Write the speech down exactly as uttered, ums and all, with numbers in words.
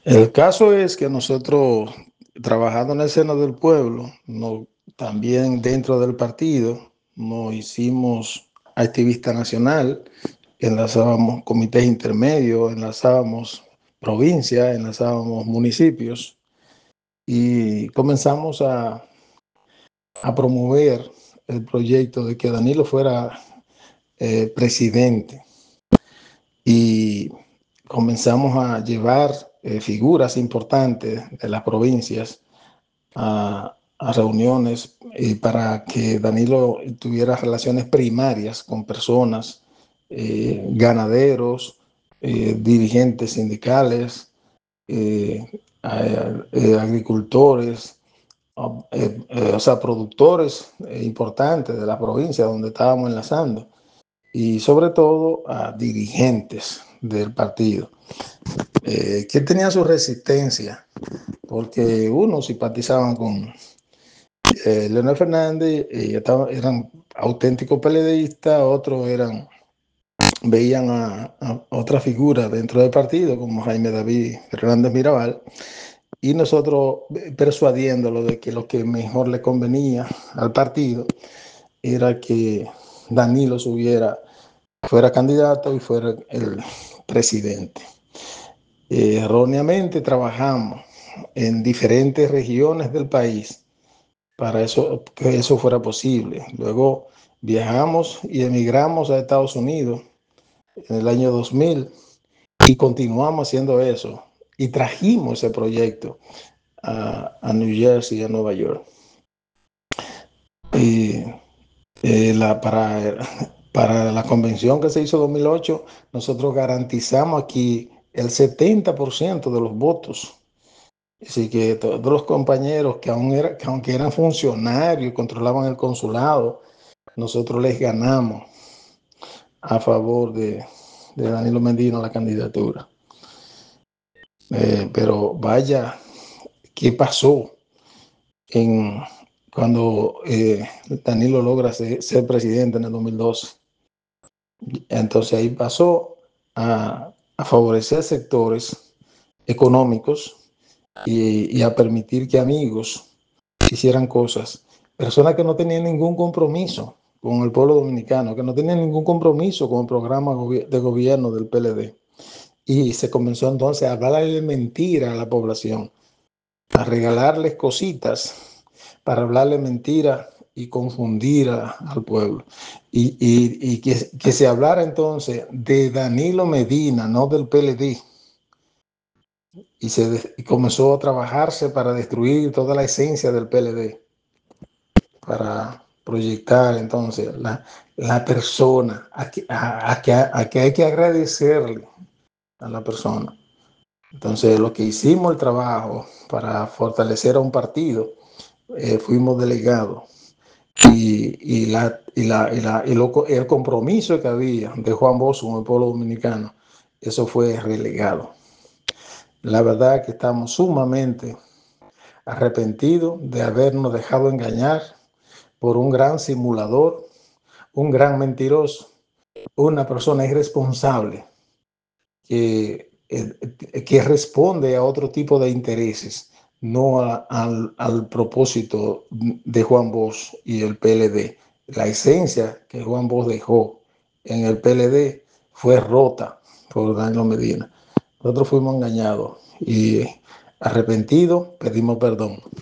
El caso es que nosotros, trabajando en el seno del pueblo, no, también dentro del partido, nos hicimos activista nacional, enlazábamos comités intermedios, enlazábamos provincias, enlazábamos municipios y comenzamos a, a promover el proyecto de que Danilo fuera eh, presidente. Y comenzamos a llevar eh, figuras importantes de las provincias a, a reuniones eh, para que Danilo tuviera relaciones primarias con personas, eh, ganaderos, eh, dirigentes sindicales, eh, eh, agricultores, eh, eh, o sea, productores eh, importantes de la provincia donde estábamos enlazando y sobre todo a dirigentes del partido, eh, que tenían su resistencia, porque unos simpatizaban con eh, Leonel Fernández, y estaban, eran auténticos peledeístas, otros eran, veían a, a otra figura dentro del partido, como Jaime David Fernández Mirabal, y nosotros persuadiéndolo de que lo que mejor le convenía al partido era que Danilo subiera, fuera candidato y fuera el presidente. Eh, erróneamente trabajamos en diferentes regiones del país para eso, que eso fuera posible. Luego viajamos y emigramos a Estados Unidos en el año dos mil y continuamos haciendo eso y trajimos ese proyecto a, a New Jersey, a Nueva York. Y eh, la, para, para la convención que se hizo en dos mil ocho, nosotros garantizamos aquí el setenta por ciento de los votos. Así que todos los compañeros que, aún era, que aunque eran funcionarios y controlaban el consulado, nosotros les ganamos a favor de, de Danilo Medina la candidatura. Eh, pero vaya, ¿qué pasó en, cuando eh, Danilo logra ser, ser, presidente en el dos mil doce? Entonces ahí pasó a, a favorecer sectores económicos y, y a permitir que amigos hicieran cosas. Personas que no tenían ningún compromiso con el pueblo dominicano, que no tenían ningún compromiso con el programa de gobierno del P L D. Y se comenzó entonces a hablarle de mentira a la población, a regalarles cositas para hablarle mentira y confundir a, al pueblo. Y, y, y que, que se hablara entonces de Danilo Medina, no del P L D. Y, se, y comenzó a trabajarse para destruir toda la esencia del P L D, para proyectar entonces la, la persona, a que, a, a, que, a que hay que agradecerle a la persona. Entonces, lo que hicimos el trabajo para fortalecer a un partido, eh, fuimos delegados. Y, y, la, y, la, y, la, y lo, el compromiso que había de Juan Bosch con el pueblo dominicano, eso fue relegado. La verdad es que estamos sumamente arrepentidos de habernos dejado engañar por un gran simulador, un gran mentiroso, una persona irresponsable que, eh, que responde a otro tipo de intereses, no a, al, al propósito de Juan Bosch y el P L D. La esencia que Juan Bosch dejó en el P L D fue rota por Danilo Medina. Nosotros fuimos engañados y arrepentidos pedimos perdón.